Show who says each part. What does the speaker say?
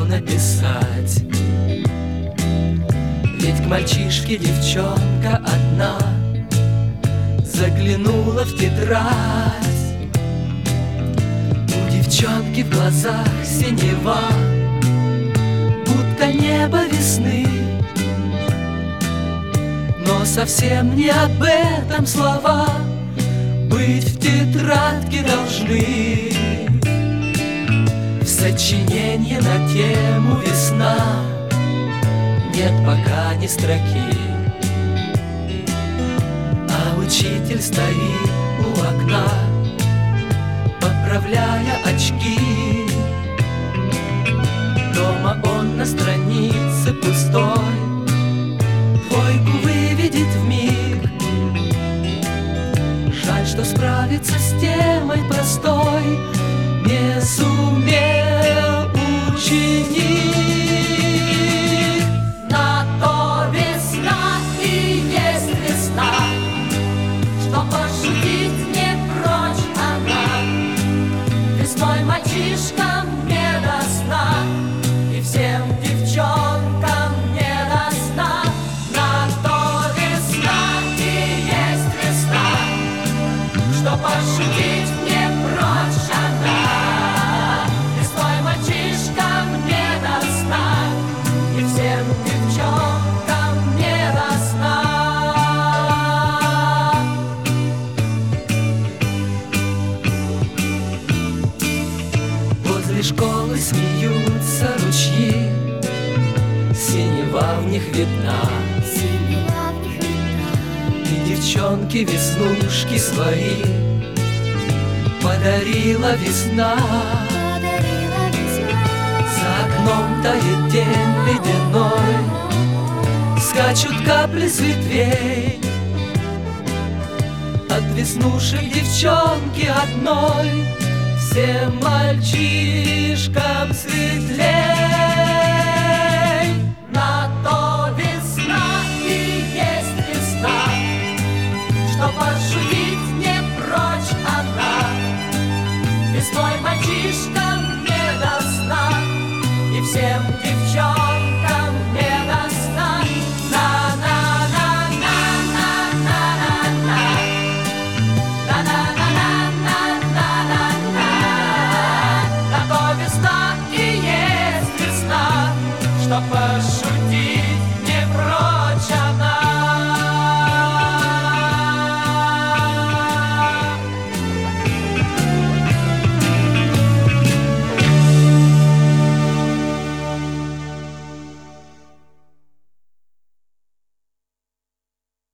Speaker 1: написать. Ведь к мальчишке девчонка одна заглянула в тетрадь. У девчонки в глазах синева, будто небо весны. Но совсем не об этом слова быть в тетрадке должны. В сочинении на тему «Весна» нет пока ни строки, а учитель стоит у окна, поправляя очки. Дома он на странице пустой двойку выведет вмиг. Жаль, что справиться с темой простой не сумел ученик.
Speaker 2: На то весна и есть весна, что пошутить не прочь она. Весной мальчишкам не до сна, и всем девчонкам не до сна. На то весна и есть весна, что пошутить не прочь она. Весной мальчишкам не до сна, и всем девчонкам не до сна.
Speaker 1: Возле школы смеются ручьи, синева в них видна. И девчонки веснушки свои подарила весна. За окном тает день ледяной, скачут капли с ветвей. От веснушек девчонки одной всем мальчишкам светлей.
Speaker 2: На то весна и есть весна, что пошутить не прочь она. Весной мальчишкам не до сна, и всем девчонкам